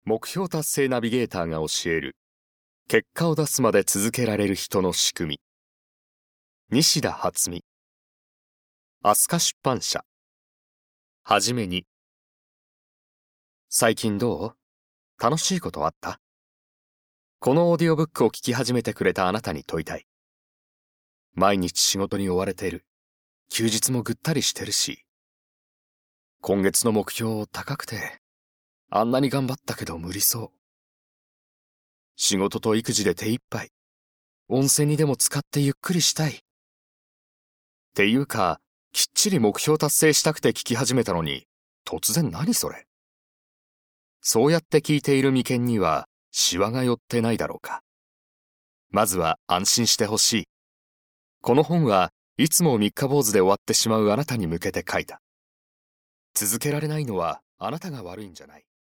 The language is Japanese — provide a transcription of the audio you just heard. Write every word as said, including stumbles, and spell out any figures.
目標達成ナビゲーターが教える結果を出すまで続けられる人の仕組み。西田初美、飛鳥出版社。はじめに。最近どう？楽しいことあった？このオーディオブックを聞き始めてくれたあなたに問いたい。毎日仕事に追われている。休日もぐったりしてるし。今月の目標高くて、あんなに頑張ったけど無理そう。仕事と育児で手一杯。温泉にでも使ってゆっくりしたい。っていうか、きっちり目標達成したくて聞き始めたのに、突然何それ？そうやって聞いている眉間には、シワが寄ってないだろうか。まずは安心してほしい。この本はいつも三日坊主で終わってしまうあなたに向けて書いた。続けられないのはあなたが悪いんじゃない。